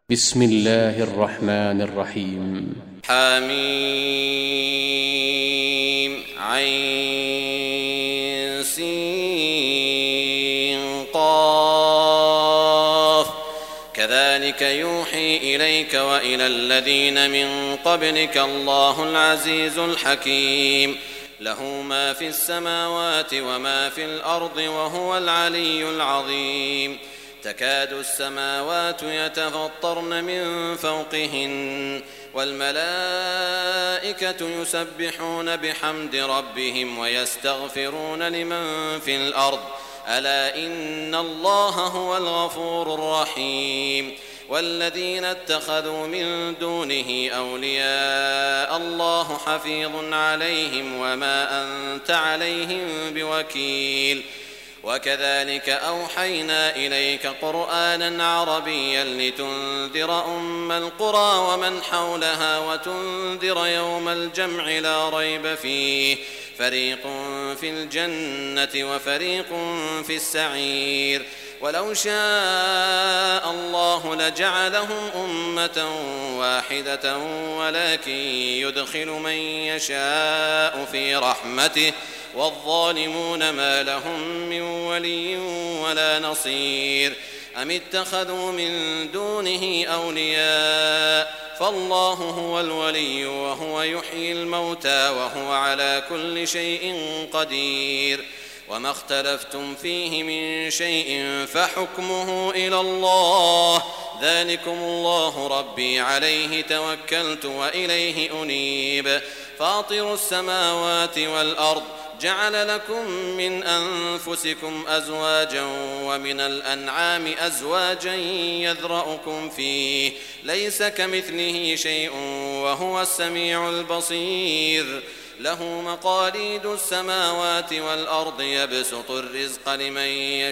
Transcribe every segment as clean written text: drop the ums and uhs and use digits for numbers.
بسم الله الرحمن الرحيم. حميم عين سين قاف كذلك يوحي إليك وإلى الذين من قبلك الله العزيز الحكيم له ما في السماوات وما في الأرض وهو العلي العظيم تكاد السماوات يتفطرن من فوقهن والملائكة يسبحون بحمد ربهم ويستغفرون لمن في الأرض ألا إن الله هو الغفور الرحيم والذين اتخذوا من دونه أولياء الله حفيظ عليهم وما أنت عليهم بوكيل وكذلك أوحينا إليك قرآنا عربيا لتنذر أم القرى ومن حولها وتنذر يوم الجمع لا ريب فيه فريق في الجنة وفريق في السعير ولو شاء الله لجعلهم أمة واحدة ولكن يدخل من يشاء في رحمته والظالمون ما لهم من ولي ولا نصير أم اتخذوا من دونه أولياء فالله هو الولي وهو يحيي الموتى وهو على كل شيء قدير وما اختلفتم فيه من شيء فحكمه إلى الله ذلكم الله ربي عليه توكلت وإليه أنيب فاطر السماوات والأرض جعل لكم من أنفسكم أزواجا ومن الأنعام أزواجا يذرأكم فيه ليس كمثله شيء وهو السميع البصير له مقاليد السماوات والأرض يبسط الرزق لمن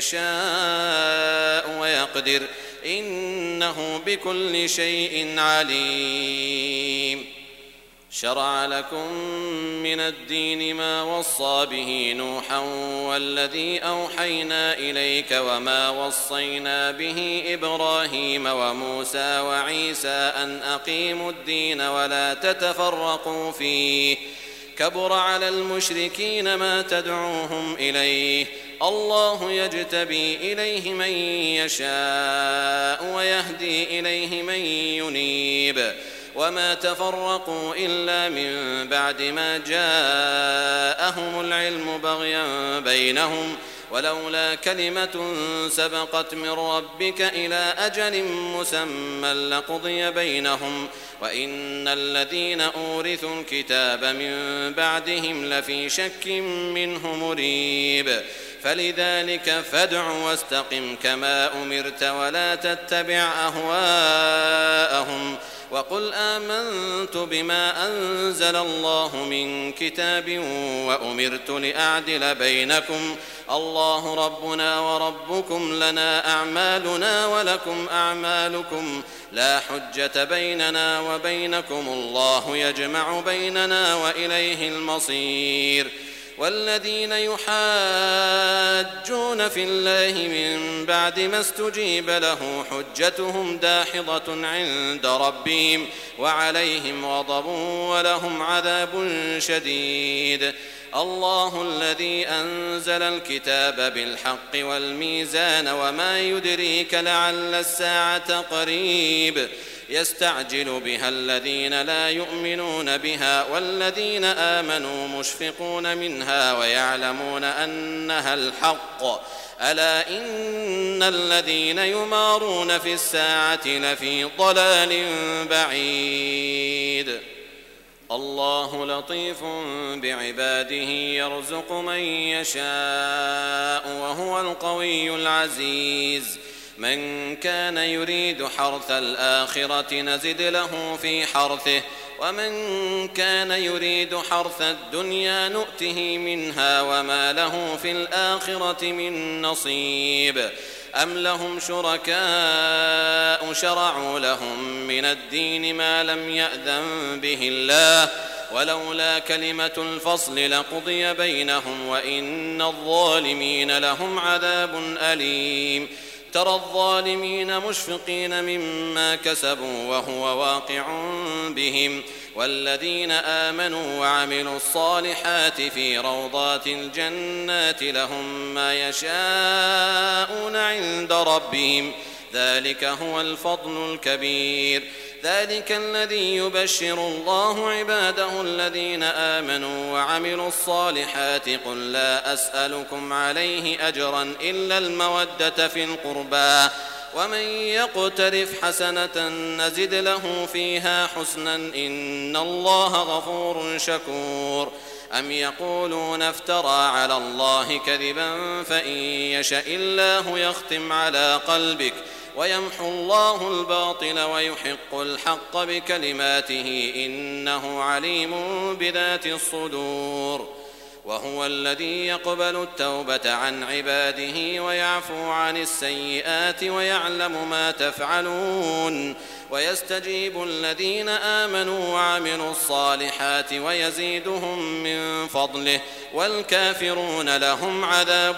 يشاء ويقدر إنه بكل شيء عليم شرع لكم من الدين ما وصى به نوحا والذي أوحينا إليك وما وصينا به إبراهيم وموسى وعيسى أن أقيموا الدين ولا تتفرقوا فيه كبر على المشركين ما تدعوهم إليه الله يجتبي إليه من يشاء ويهدي إليه من ينيب وما تفرقوا إلا من بعد ما جاءهم العلم بغيا بينهم ولولا كلمة سبقت من ربك إلى أجل مسمى لقضي بينهم وإن الذين أورثوا الكتاب من بعدهم لفي شك منه مريب فلذلك فادع واستقم كما أمرت ولا تتبع أهواءهم وقل آمنت بما أنزل الله من كتاب وأمرت لأعدل بينكم الله ربنا وربكم لنا أعمالنا ولكم أعمالكم لا حجة بيننا وبينكم الله يجمع بيننا وإليه المصير والذين يحاجون في الله من بعد ما استجيب له حجتهم داحضة عند ربهم وعليهم غضب ولهم عذاب شديد الله الذي أنزل الكتاب بالحق والميزان وما يدريك لعل الساعة قريب يستعجل بها الذين لا يؤمنون بها والذين آمنوا مشفقون منها ويعلمون أنها الحق ألا إن الذين يمارون في الساعة لفي ضلال بعيد الله لطيف بعباده يرزق من يشاء وهو القوي العزيز من كان يريد حرث الآخرة نزد له في حرثه ومن كان يريد حرث الدنيا نؤته منها وما له في الآخرة من نصيب أم لهم شركاء شرعوا لهم من الدين ما لم يأذن به الله ولولا كلمة الفصل لقضي بينهم وإن الظالمين لهم عذاب أليم ترى الظالمين مشفقين مما كسبوا وهو واقع بهم والذين آمنوا وعملوا الصالحات في روضات الجنات لهم ما يشاءون عند ربهم ذلك هو الفضل الكبير ذلك الذي يبشر الله عباده الذين آمنوا وعملوا الصالحات قل لا أسألكم عليه أجرا إلا المودة في القربى ومن يقترف حسنة نزد له فيها حسنا إن الله غفور شكور أم يقولون افترى على الله كذبا فإن يشاء الله يختم على قلبك ويمحو الله الباطل ويحق الحق بكلماته إنه عليم بذات الصدور وهو الذي يقبل التوبة عن عباده ويعفو عن السيئات ويعلم ما تفعلون ويستجيب الذين آمنوا وعملوا الصالحات ويزيدهم من فضله والكافرون لهم عذاب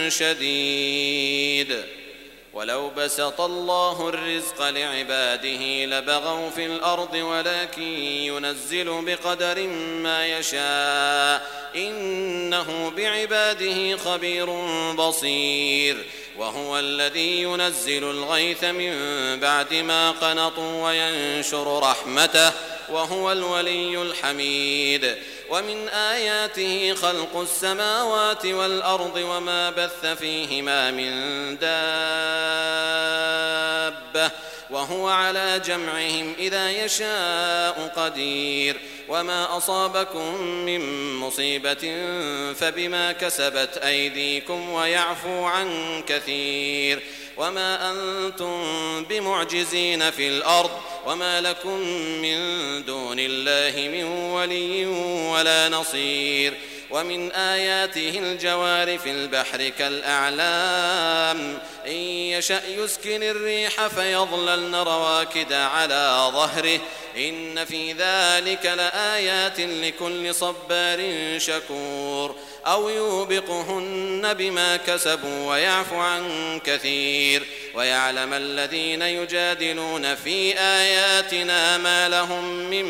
شديد ولو بسط الله الرزق لعباده لبغوا في الأرض ولكن ينزل بقدر ما يشاء إنه بعباده خبير بصير وهو الذي ينزل الغيث من بعد ما قنطوا وينشر رحمته وهو الولي الحميد ومن آياته خلق السماوات والأرض وما بث فيهما من دابة وهو على جمعهم إذا يشاء قدير وما أصابكم من مصيبة فبما كسبت أيديكم ويعفو عن كثير وما أنتم بمعجزين في الأرض وما لكم من دون الله من ولي ولا نصير ومن آياته الجوار في البحر كالأعلام إن يشأ يسكن الريح فيظللن رواكد على ظهره إن في ذلك لآيات لكل صبار شكور أو يوبقهن بما كسبوا ويعفو عن كثير ويعلم الذين يجادلون في آياتنا ما لهم من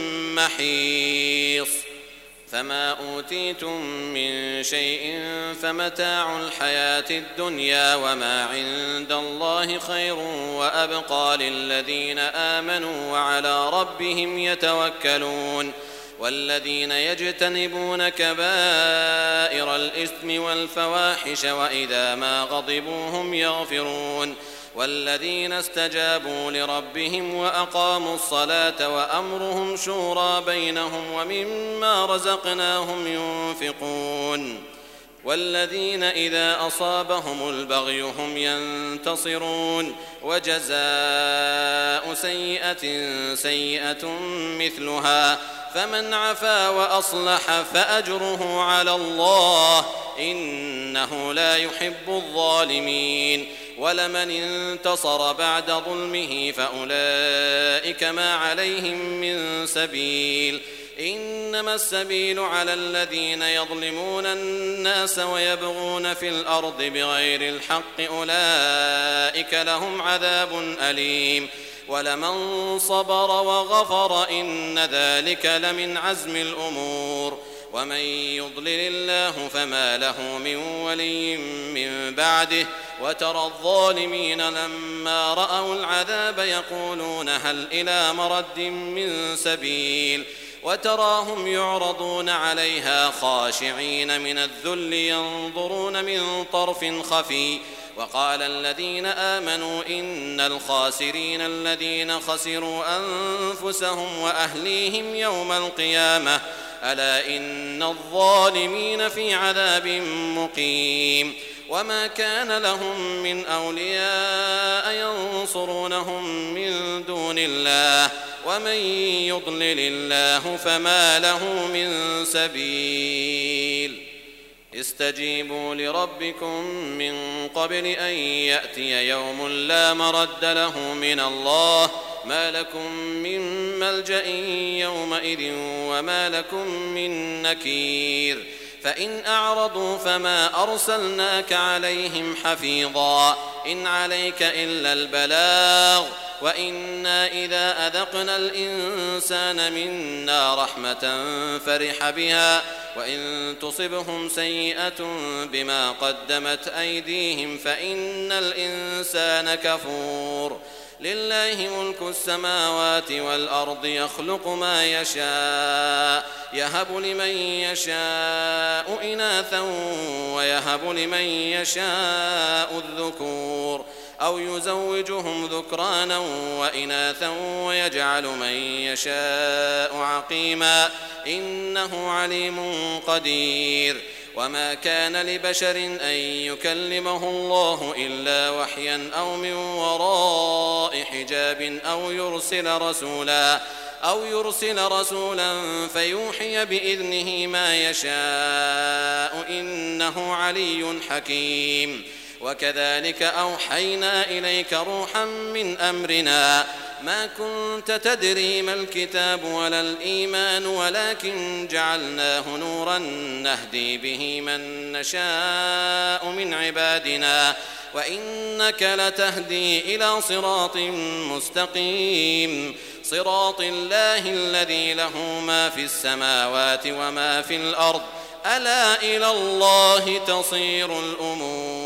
محيص فما أوتيتم من شيء فمتاع الحياة الدنيا وما عند الله خير وأبقى للذين آمنوا وعلى ربهم يتوكلون والذين يجتنبون كبائر الإثم والفواحش وإذا ما غضبوا هم يغفرون والذين استجابوا لربهم وأقاموا الصلاة وأمرهم شورى بينهم ومما رزقناهم ينفقون والذين إذا أصابهم البغي هم ينتصرون وجزاء سيئة سيئة مثلها فمن عفا وأصلح فأجره على الله إنه لا يحب الظالمين ولمن انتصر بعد ظلمه فأولئك ما عليهم من سبيل إنما السبيل على الذين يظلمون الناس ويبغون في الأرض بغير الحق أولئك لهم عذاب أليم ولمن صبر وغفر إن ذلك لمن عزم الأمور ومن يضلل الله فما له من ولي من بعده وترى الظالمين لما رأوا العذاب يقولون هل إلى مرد من سبيل وتراهم يعرضون عليها خاشعين من الذل ينظرون من طرف خفي وقال الذين آمنوا إن الخاسرين الذين خسروا أنفسهم وأهليهم يوم القيامة ألا إن الظالمين في عذاب مقيم وما كان لهم من أولياء ينصرونهم من دون الله ومن يضلل الله فما له من سبيل استجيبوا لربكم من قبل أن يأتي يوم لا مرد له من الله ما لكم من ملجأ يومئذ وما لكم من نكير فإن أعرضوا فما أرسلناك عليهم حفيظا إن عليك إلا البلاغ وإنا إذا أذقنا الإنسان منا رحمة فرح بها وإن تصبهم سيئة بما قدمت أيديهم فإن الإنسان كفور لله ملك السماوات والأرض يخلق ما يشاء يهب لمن يشاء إناثا ويهب لمن يشاء الذكور أو يزوجهم ذكرانا وإناثا ويجعل من يشاء عقيما إنه عليم قدير وما كان لبشر أن يكلمه الله إلا وحيا أو من وراء حجاب أو يرسل رسولا فيوحي بإذنه ما يشاء إنه علي حكيم وكذلك أوحينا إليك روحا من أمرنا ما كنت تدري ما الكتاب ولا الإيمان ولكن جعلناه نورا نهدي به من نشاء من عبادنا وإنك لتهدي إلى صراط مستقيم صراط الله الذي له ما في السماوات وما في الأرض ألا إلى الله تصير الأمور.